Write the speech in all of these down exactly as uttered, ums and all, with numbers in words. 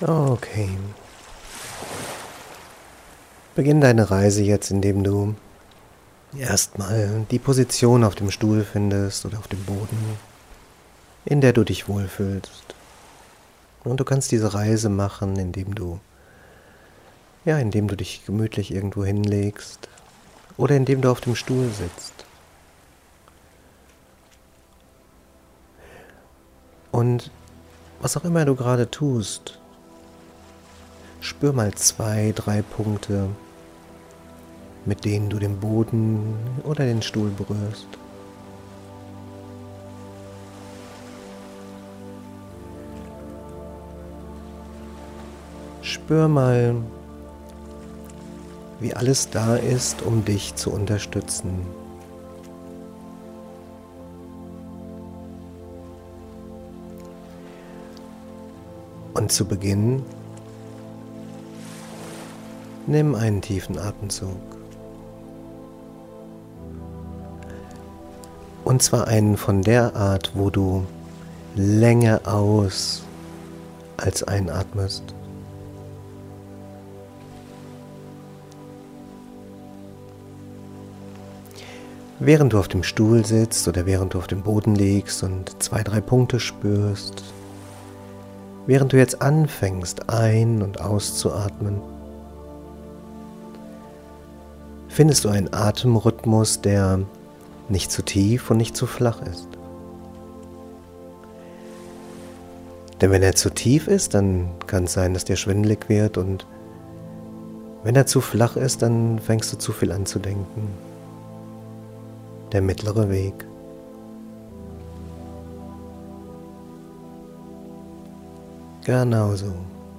Okay. Beginn deine Reise jetzt, indem du erstmal die Position auf dem Stuhl findest oder auf dem Boden, in der du dich wohlfühlst. Und du kannst diese Reise machen, indem du, ja, indem du dich gemütlich irgendwo hinlegst oder indem du auf dem Stuhl sitzt. Und was auch immer du gerade tust, spür mal zwei, drei Punkte, mit denen du den Boden oder den Stuhl berührst. Spür mal, wie alles da ist, um dich zu unterstützen. Und zu Beginn nimm einen tiefen Atemzug. Und zwar einen von der Art, wo du länger aus als einatmest. Während du auf dem Stuhl sitzt oder während du auf dem Boden liegst und zwei, drei Punkte spürst, während du jetzt anfängst ein- und auszuatmen, findest du einen Atemrhythmus, der nicht zu tief und nicht zu flach ist. Denn wenn er zu tief ist, dann kann es sein, dass dir schwindelig wird, und wenn er zu flach ist, dann fängst du zu viel an zu denken. Der mittlere Weg. Genau so.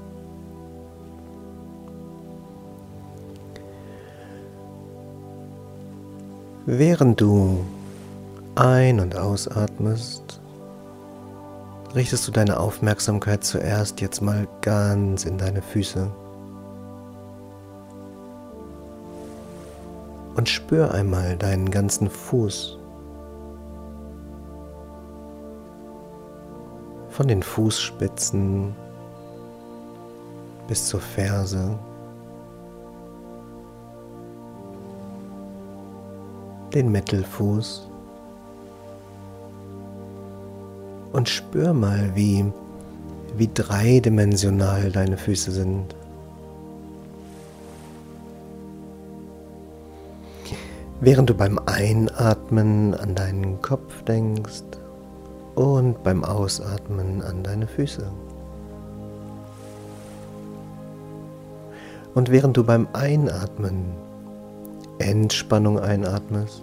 Während du ein- und ausatmest, richtest du deine Aufmerksamkeit zuerst jetzt mal ganz in deine Füße. Und spür einmal deinen ganzen Fuß. Von den Fußspitzen bis zur Ferse. Den Mittelfuß. Und spür mal, wie, wie dreidimensional deine Füße sind. Während du beim Einatmen an deinen Kopf denkst und beim Ausatmen an deine Füße. Und während du beim Einatmen Entspannung einatmest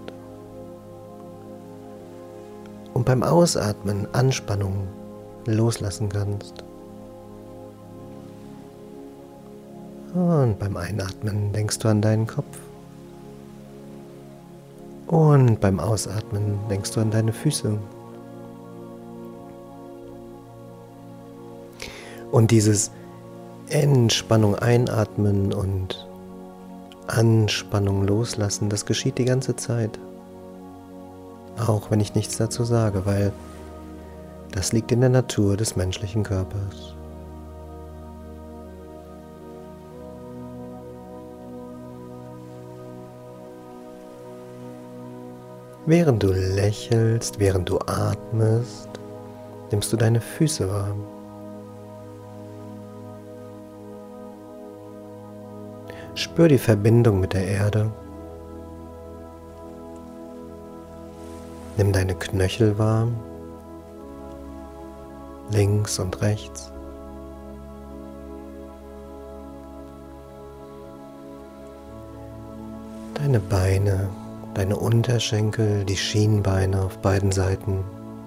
und beim Ausatmen Anspannung loslassen kannst. Und beim Einatmen denkst du an deinen Kopf. Und beim Ausatmen denkst du an deine Füße. Und dieses Entspannung einatmen und Anspannung loslassen, das geschieht die ganze Zeit. Auch wenn ich nichts dazu sage, weil das liegt in der Natur des menschlichen Körpers. Während du lächelst, während du atmest, nimmst du deine Füße wahr. Spür die Verbindung mit der Erde. Nimm deine Knöchel wahr, links und rechts. Deine Beine, deine Unterschenkel, die Schienbeine auf beiden Seiten.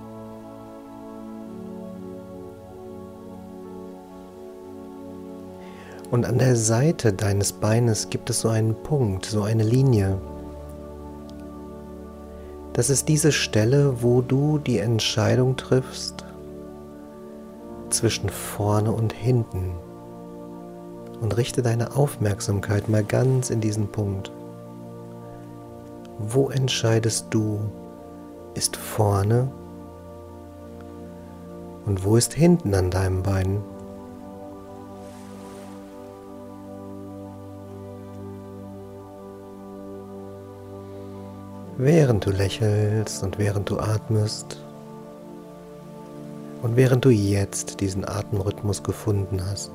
Und an der Seite deines Beines gibt es so einen Punkt, so eine Linie. Das ist diese Stelle, wo du die Entscheidung triffst zwischen vorne und hinten. Und richte deine Aufmerksamkeit mal ganz in diesen Punkt. Wo entscheidest du, ist vorne und wo ist hinten an deinem Bein? Während du lächelst und während du atmest und während du jetzt diesen Atemrhythmus gefunden hast.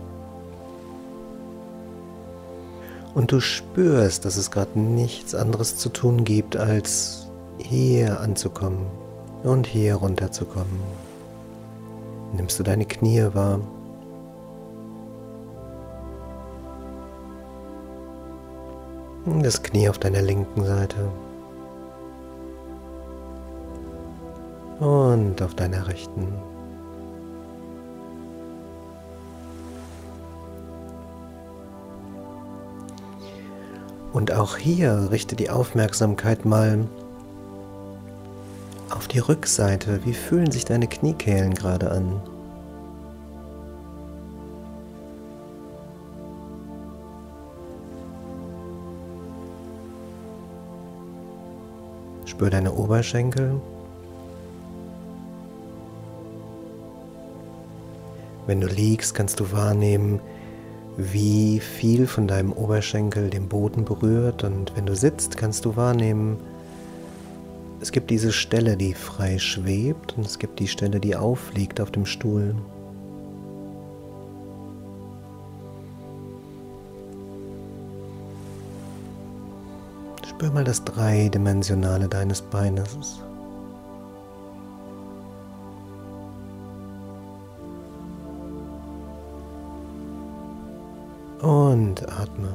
Und du spürst, dass es gerade nichts anderes zu tun gibt, als hier anzukommen und hier runterzukommen. Nimmst du deine Knie wahr? Das Knie auf deiner linken Seite. Und auf deiner rechten. Und auch hier richte die Aufmerksamkeit mal auf die Rückseite. Wie fühlen sich deine Kniekehlen gerade an? Spür deine Oberschenkel. Wenn du liegst, kannst du wahrnehmen, wie viel von deinem Oberschenkel den Boden berührt. Und wenn du sitzt, kannst du wahrnehmen, es gibt diese Stelle, die frei schwebt, und es gibt die Stelle, die aufliegt auf dem Stuhl. Spür mal das Dreidimensionale deines Beines. Und atme.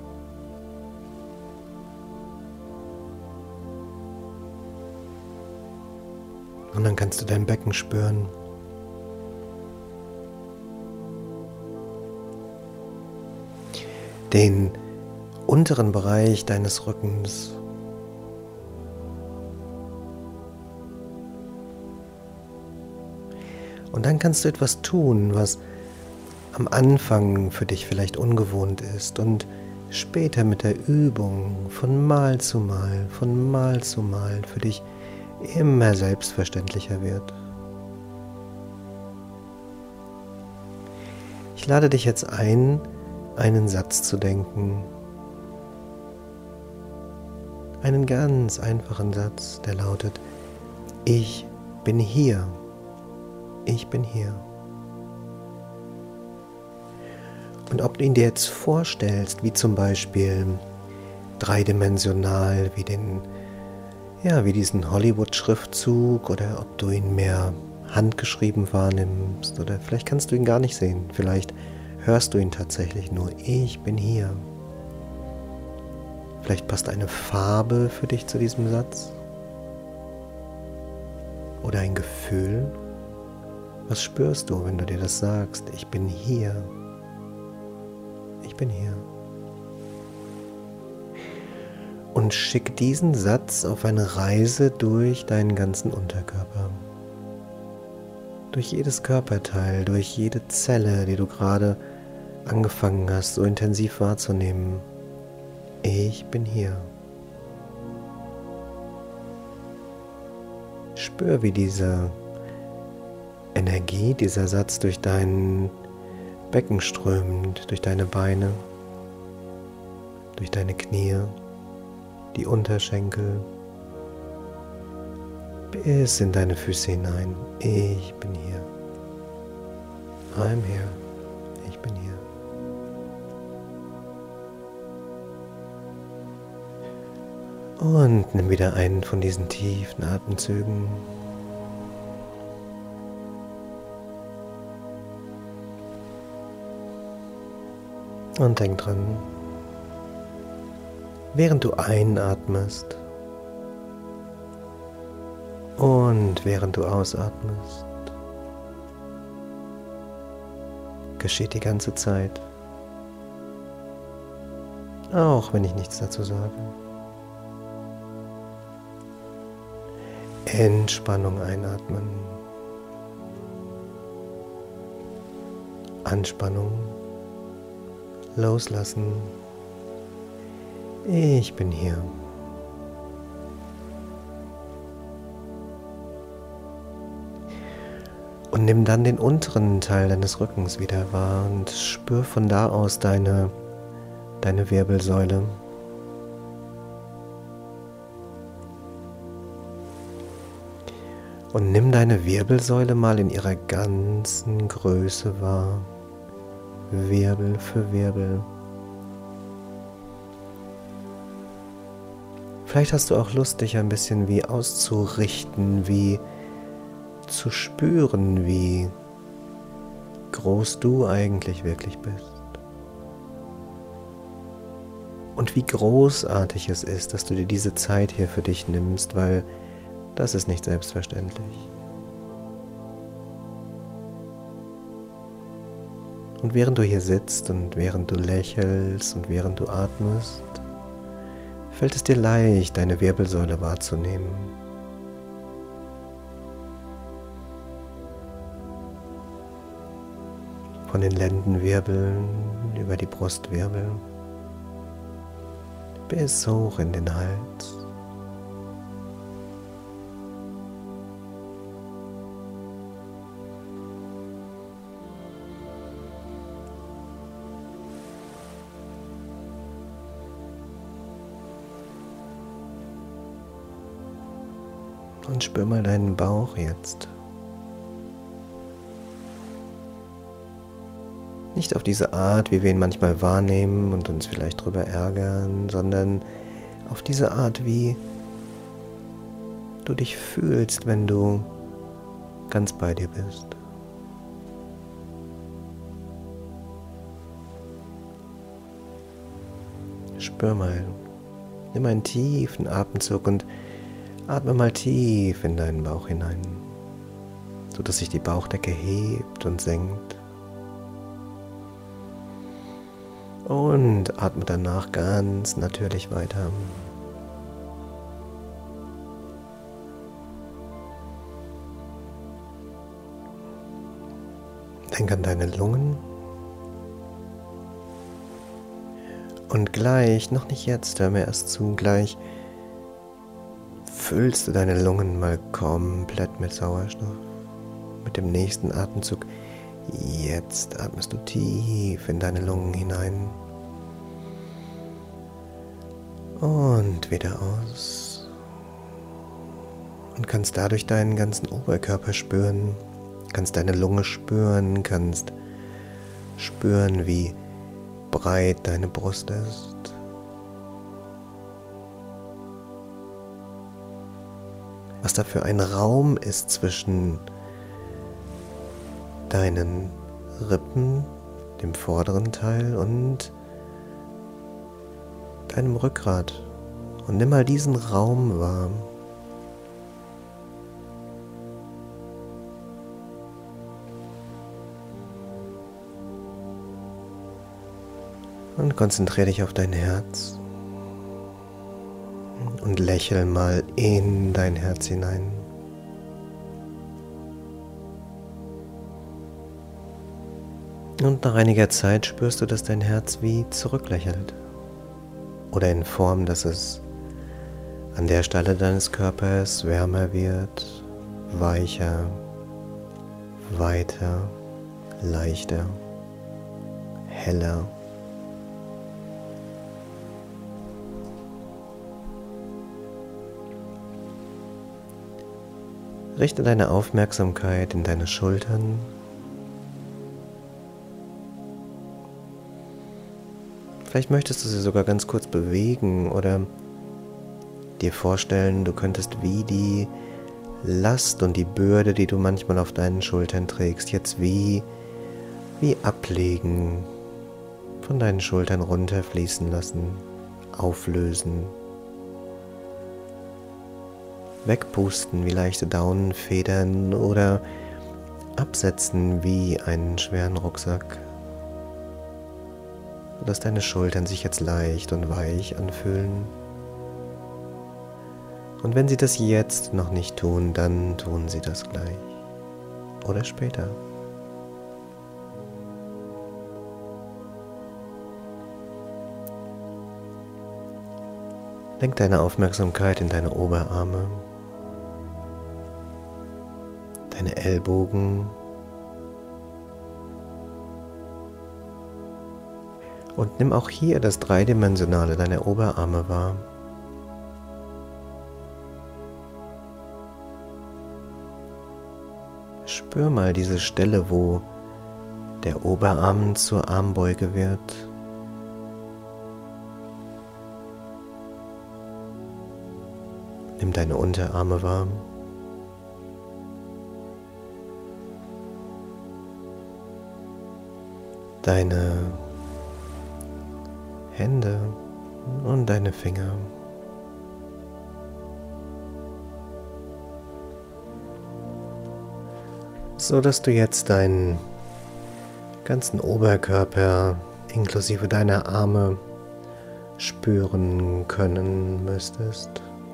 Und dann kannst du dein Becken spüren. Den unteren Bereich deines Rückens. Und dann kannst du etwas tun, was am Anfang für dich vielleicht ungewohnt ist und später mit der Übung von Mal zu Mal, von Mal zu Mal für dich immer selbstverständlicher wird. Ich lade dich jetzt ein, einen Satz zu denken. Einen ganz einfachen Satz, der lautet: Ich bin hier. Ich bin hier. Und ob du ihn dir jetzt vorstellst, wie zum Beispiel dreidimensional, wie den, ja, wie diesen Hollywood-Schriftzug, oder ob du ihn mehr handgeschrieben wahrnimmst, oder vielleicht kannst du ihn gar nicht sehen, vielleicht hörst du ihn tatsächlich nur: Ich bin hier. Vielleicht passt eine Farbe für dich zu diesem Satz oder ein Gefühl. Was spürst du, wenn du dir das sagst? Ich bin hier. Ich bin hier. Und schick diesen Satz auf eine Reise durch deinen ganzen Unterkörper. Durch jedes Körperteil, durch jede Zelle, die du gerade angefangen hast, so intensiv wahrzunehmen. Ich bin hier. Spür, wie diese Energie, dieser Satz durch dein Becken strömt, durch deine Beine, durch deine Knie, die Unterschenkel, bis in deine Füße hinein. Ich bin hier. I'm here. Ich bin hier. Und nimm wieder einen von diesen tiefen Atemzügen. Und denk dran, während du einatmest und während du ausatmest, geschieht die ganze Zeit, auch wenn ich nichts dazu sage. Entspannung einatmen, Anspannung loslassen. Ich bin hier. Und nimm dann den unteren Teil deines Rückens wieder wahr und spür von da aus deine, deine Wirbelsäule. Und nimm deine Wirbelsäule mal in ihrer ganzen Größe wahr, Wirbel für Wirbel. Vielleicht hast du auch Lust, dich ein bisschen wie auszurichten, wie zu spüren, wie groß du eigentlich wirklich bist. Und wie großartig es ist, dass du dir diese Zeit hier für dich nimmst, weil das ist nicht selbstverständlich. Und während du hier sitzt und während du lächelst und während du atmest, fällt es dir leicht, deine Wirbelsäule wahrzunehmen. Von den Lendenwirbeln über die Brustwirbel bis hoch in den Hals. Und spür mal deinen Bauch jetzt. Nicht auf diese Art, wie wir ihn manchmal wahrnehmen und uns vielleicht darüber ärgern, sondern auf diese Art, wie du dich fühlst, wenn du ganz bei dir bist. Spür mal, nimm einen tiefen Atemzug und atme mal tief in deinen Bauch hinein, sodass sich die Bauchdecke hebt und senkt. Und atme danach ganz natürlich weiter. Denk an deine Lungen. Und gleich, noch nicht jetzt, hör mir erst zu, gleich füllst du deine Lungen mal komplett mit Sauerstoff. Mit dem nächsten Atemzug. Jetzt atmest du tief in deine Lungen hinein. Und wieder aus. Und kannst dadurch deinen ganzen Oberkörper spüren. Kannst deine Lunge spüren, kannst spüren, wie breit deine Brust ist. Was da für ein Raum ist zwischen deinen Rippen, dem vorderen Teil und deinem Rückgrat. Und nimm mal diesen Raum wahr. Und konzentriere dich auf dein Herz. Und lächel mal in dein Herz hinein. Und nach einiger Zeit spürst du, dass dein Herz wie zurücklächelt. Oder in Form, dass es an der Stelle deines Körpers wärmer wird, weicher, weiter, leichter, heller. Richte deine Aufmerksamkeit in deine Schultern. Vielleicht möchtest du sie sogar ganz kurz bewegen oder dir vorstellen, du könntest wie die Last und die Bürde, die du manchmal auf deinen Schultern trägst, jetzt wie, wie ablegen, von deinen Schultern runterfließen lassen, auflösen, wegpusten wie leichte Daunenfedern oder absetzen wie einen schweren Rucksack. Lass deine Schultern sich jetzt leicht und weich anfühlen. Und wenn sie das jetzt noch nicht tun, dann tun sie das gleich. Oder später. Lenk deine Aufmerksamkeit in deine Oberarme, deine Ellbogen, und nimm auch hier das Dreidimensionale deiner Oberarme wahr. Spür mal diese Stelle, wo der Oberarm zur Armbeuge wird. Nimm deine Unterarme wahr. Deine Hände und deine Finger. So dass du jetzt deinen ganzen Oberkörper inklusive deiner Arme spüren können müsstest.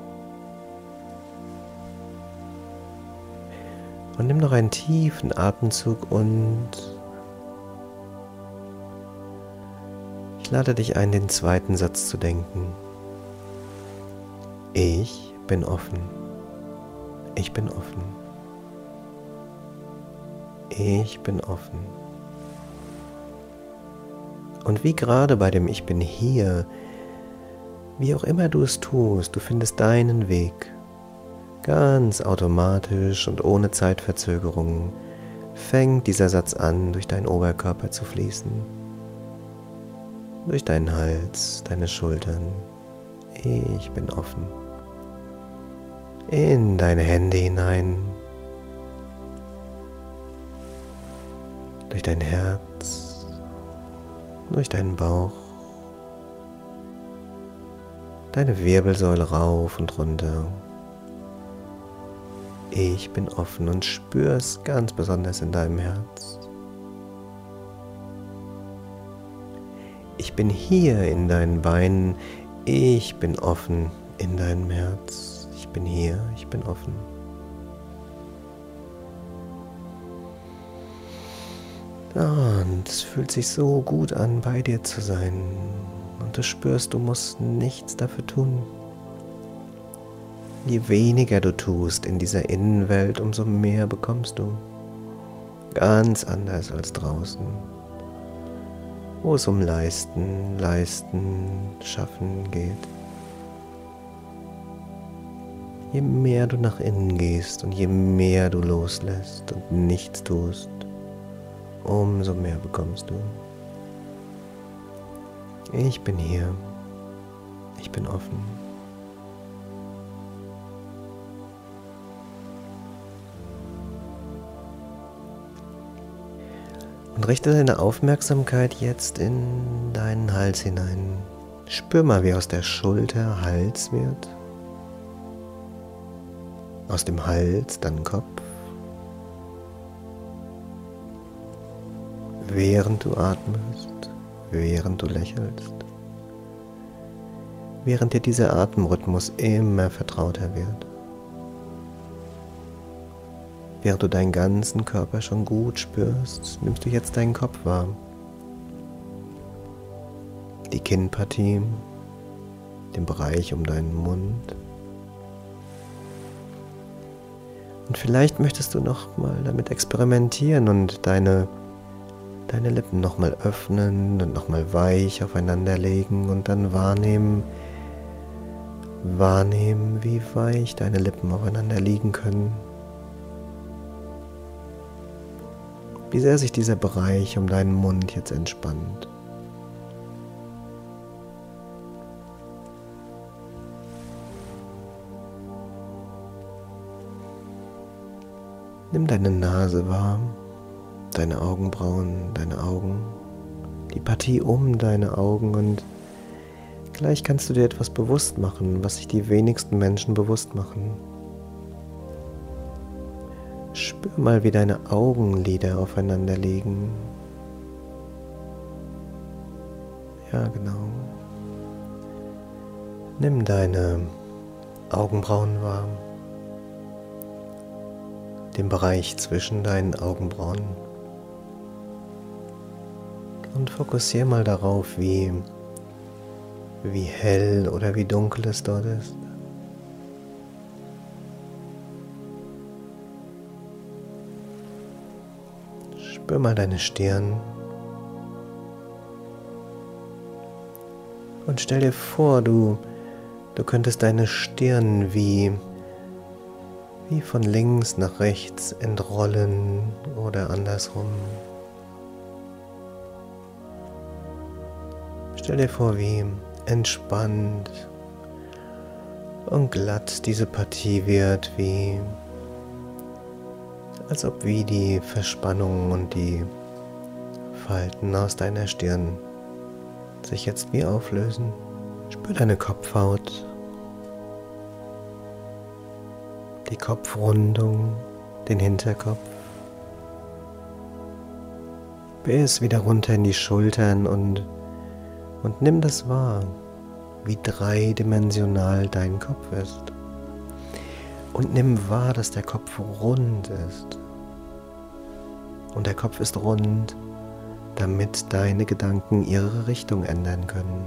Und nimm noch einen tiefen Atemzug und ich lade dich ein, den zweiten Satz zu denken. Ich bin offen. Ich bin offen. Ich bin offen. Und wie gerade bei dem Ich bin hier, wie auch immer du es tust, du findest deinen Weg. Ganz automatisch und ohne Zeitverzögerung fängt dieser Satz an, durch deinen Oberkörper zu fließen. Durch deinen Hals, deine Schultern. Ich bin offen. In deine Hände hinein. Durch dein Herz. Durch deinen Bauch. Deine Wirbelsäule rauf und runter. Ich bin offen und spür es ganz besonders in deinem Herz. Ich bin hier in deinen Beinen. Ich bin offen in deinem Herz. Ich bin hier, ich bin offen. Und es fühlt sich so gut an, bei dir zu sein. Und du spürst, du musst nichts dafür tun. Je weniger du tust in dieser Innenwelt, umso mehr bekommst du. Ganz anders als draußen, wo es um Leisten, Leisten, Schaffen geht. Je mehr du nach innen gehst und je mehr du loslässt und nichts tust, umso mehr bekommst du. Ich bin hier. Ich bin offen. Und richte deine Aufmerksamkeit jetzt in deinen Hals hinein. Spür mal, wie aus der Schulter Hals wird. Aus dem Hals dann Kopf. Während du atmest, während du lächelst. Während dir dieser Atemrhythmus immer vertrauter wird. Während du deinen ganzen Körper schon gut spürst, nimmst du jetzt deinen Kopf wahr. Die Kinnpartie, den Bereich um deinen Mund. Und vielleicht möchtest du noch mal damit experimentieren und deine, deine Lippen noch mal öffnen und noch mal weich aufeinander legen und dann wahrnehmen, wahrnehmen, wie weich deine Lippen aufeinander liegen können. Wie sehr sich dieser Bereich um deinen Mund jetzt entspannt. Nimm deine Nase wahr, deine Augenbrauen, deine Augen, die Partie um deine Augen und gleich kannst du dir etwas bewusst machen, was sich die wenigsten Menschen bewusst machen. Spür mal, wie deine Augenlider aufeinander liegen. Ja, genau. Nimm deine Augenbrauen wahr. Den Bereich zwischen deinen Augenbrauen. Und fokussiere mal darauf, wie, wie hell oder wie dunkel es dort ist. Spür mal deine Stirn und stell dir vor, du, du könntest deine Stirn wie, wie von links nach rechts entrollen oder andersrum. Stell dir vor, wie entspannt und glatt diese Partie wird, wie als ob wie die Verspannungen und die Falten aus deiner Stirn sich jetzt wie auflösen. Spür deine Kopfhaut, die Kopfrundung, den Hinterkopf, bis wieder runter in die Schultern und, und nimm das wahr, wie dreidimensional dein Kopf ist. Und nimm wahr, dass der Kopf rund ist. Und der Kopf ist rund, damit deine Gedanken ihre Richtung ändern können.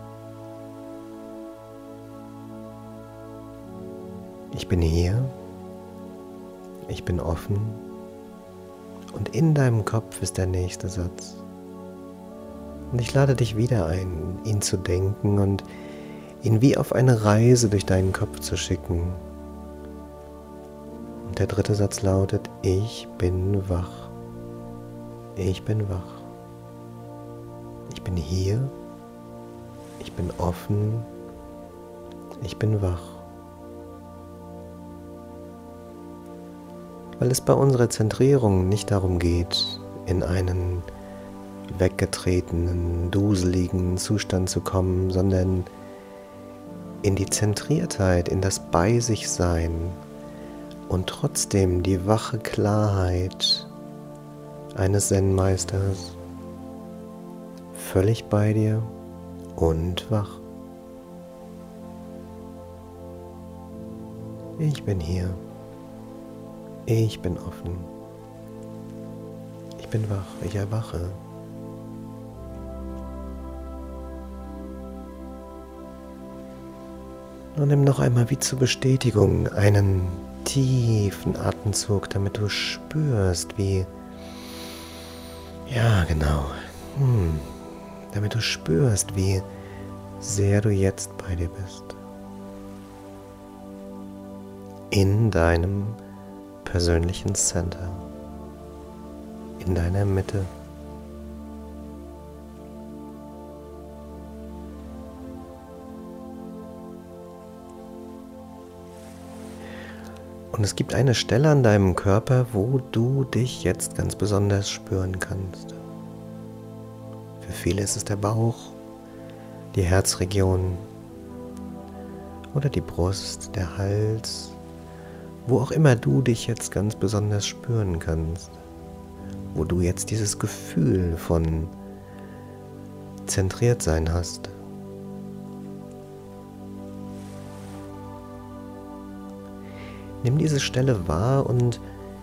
Ich bin hier, ich bin offen und in deinem Kopf ist der nächste Satz. Und ich lade dich wieder ein, ihn zu denken und ihn wie auf eine Reise durch deinen Kopf zu schicken. Und der dritte Satz lautet: Ich bin wach. Ich bin wach. Ich bin hier. Ich bin offen. Ich bin wach. Weil es bei unserer Zentrierung nicht darum geht, in einen weggetretenen, duseligen Zustand zu kommen, sondern in die Zentriertheit, in das Bei-sich-Sein und trotzdem die wache Klarheit eines Zen-Meisters, völlig bei dir und wach. Ich bin hier. Ich bin offen. Ich bin wach. Ich erwache. Und nimm noch einmal wie zur Bestätigung einen tiefen Atemzug, damit du spürst, wie, ja genau, hm, damit du spürst, wie sehr du jetzt bei dir bist. In deinem persönlichen Center, in deiner Mitte. Und es gibt eine Stelle an deinem Körper, wo du dich jetzt ganz besonders spüren kannst. Für viele ist es der Bauch, die Herzregion oder die Brust, der Hals, wo auch immer du dich jetzt ganz besonders spüren kannst, wo du jetzt dieses Gefühl von zentriert sein hast. Nimm diese Stelle wahr und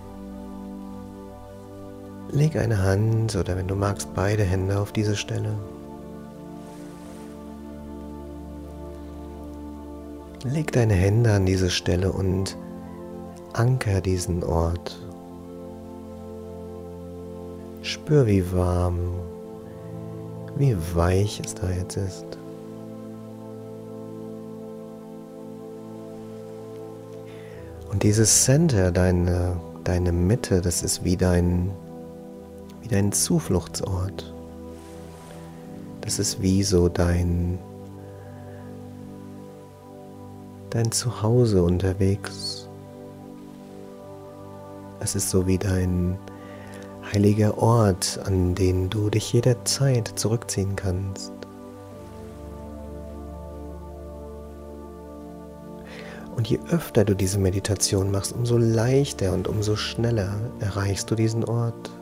leg eine Hand oder wenn du magst beide Hände auf diese Stelle. Leg deine Hände an diese Stelle und anker diesen Ort. Spür, wie warm, wie weich es da jetzt ist. Und dieses Center, deine, deine Mitte, das ist wie dein, wie dein Zufluchtsort. Das ist wie so dein, dein Zuhause unterwegs. Es ist so wie dein heiliger Ort, an den du dich jederzeit zurückziehen kannst. Und je öfter du diese Meditation machst, umso leichter und umso schneller erreichst du diesen Ort.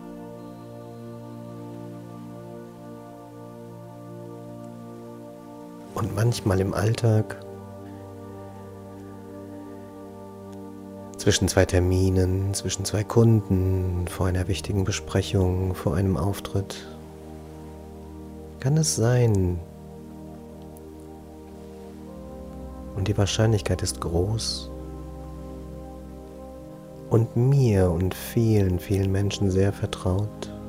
Und manchmal im Alltag, zwischen zwei Terminen, zwischen zwei Kunden, vor einer wichtigen Besprechung, vor einem Auftritt, kann es sein, und die Wahrscheinlichkeit ist groß und mir und vielen, vielen Menschen sehr vertraut,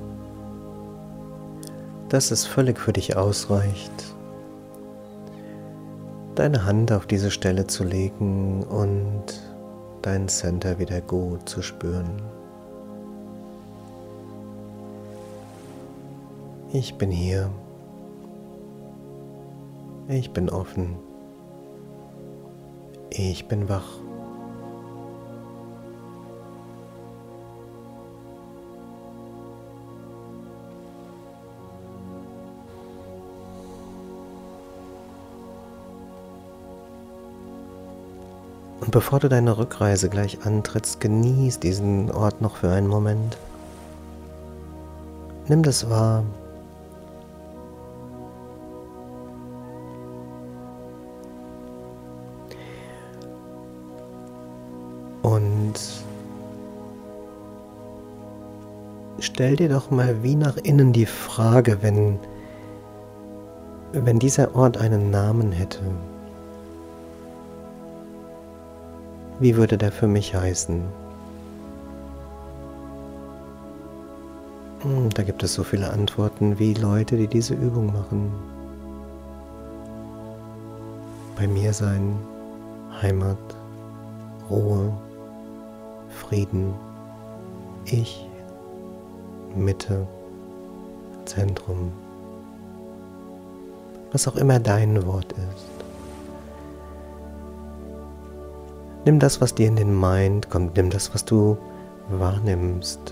dass es völlig für dich ausreicht, deine Hand auf diese Stelle zu legen und dein Center wieder gut zu spüren. Ich bin hier. Ich bin offen. Ich bin wach. Und bevor du deine Rückreise gleich antrittst, genieß diesen Ort noch für einen Moment. Nimm das wahr. Und stell dir doch mal wie nach innen die Frage, wenn, wenn dieser Ort einen Namen hätte. Wie würde der für mich heißen? Hm, da gibt es so viele Antworten wie Leute, die diese Übung machen. Bei mir sein, Heimat, Ruhe, Frieden, Ich, Mitte, Zentrum. Was auch immer dein Wort ist. Nimm das, was dir in den Mind kommt, nimm das, was du wahrnimmst.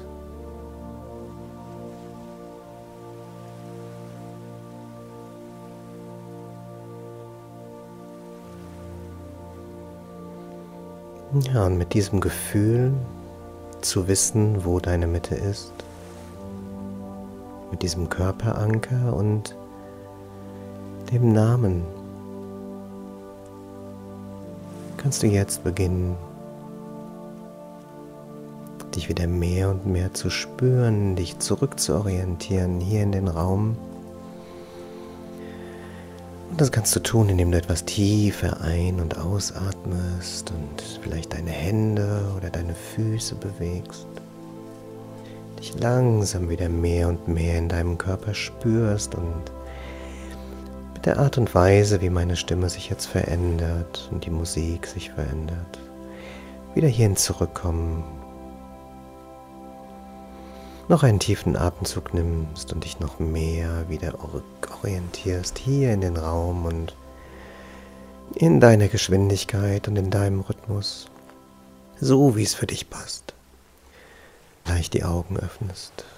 Ja, und mit diesem Gefühl zu wissen, wo deine Mitte ist, mit diesem Körperanker und dem Namen, kannst du jetzt beginnen, dich wieder mehr und mehr zu spüren, dich zurückzuorientieren hier in den Raum. Und das kannst du tun, indem du etwas tiefer ein- und ausatmest und vielleicht deine Hände oder deine Füße bewegst. Dich langsam wieder mehr und mehr in deinem Körper spürst und mit der Art und Weise, wie meine Stimme sich jetzt verändert und die Musik sich verändert, wieder hierhin zurückkommen. Noch einen tiefen Atemzug nimmst und dich noch mehr wieder orientierst hier in den Raum und in deiner Geschwindigkeit und in deinem Rhythmus, so wie es für dich passt. Gleich die Augen öffnest.